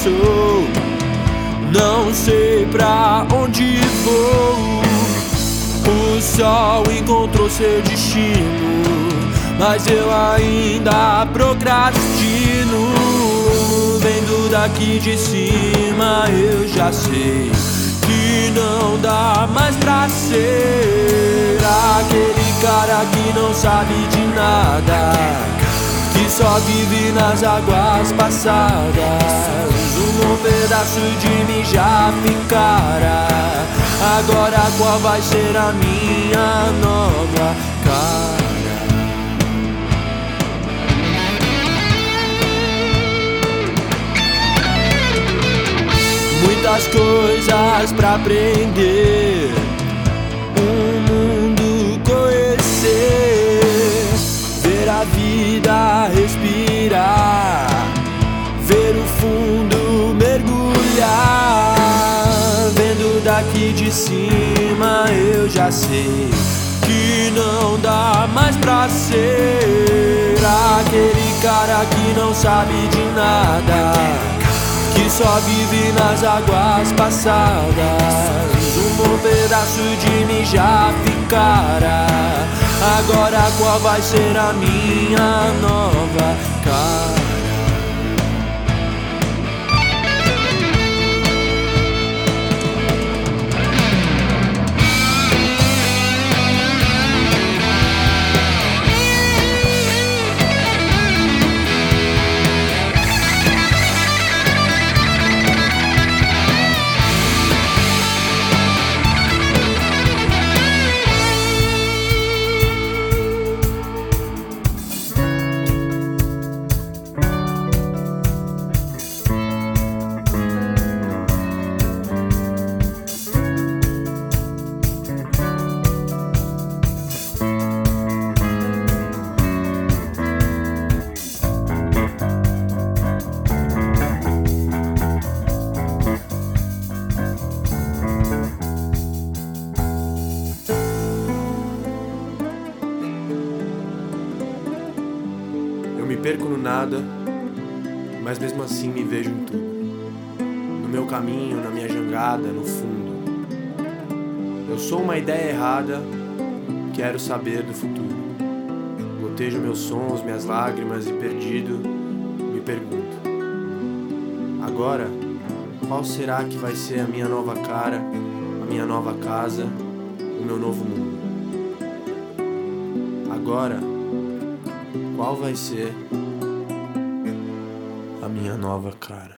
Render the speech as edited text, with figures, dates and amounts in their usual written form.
sou. Não sei pra onde vou. O sol encontrou seu destino, mas eu ainda procrastino. Vendo daqui de cima eu já sei que não dá mais pra ser aquele cara que não sabe de nada, que só vive nas águas passadas. Um pedaço de mim já ficara. Agora qual vai ser a minha nova cara? Muitas coisas pra aprender, um mundo conhecer, ver a vida respirar, ver o fundo mergulhar. Vendo daqui de cima eu já sei que não dá mais pra ser aquele cara que não sabe de nada, que só vive nas águas passadas. Um pedaço de mim já ficara. Agora qual vai ser a minha nova cara? Eu me perco no nada, mas mesmo assim me vejo em tudo. No meu caminho, na minha jangada, no fundo. Eu sou uma ideia errada, quero saber do futuro. Gotejo meus sons, minhas lágrimas e perdido, me pergunto: agora, qual será que vai ser a minha nova cara, a minha nova casa, o meu novo mundo? Agora, qual vai ser a minha nova cara?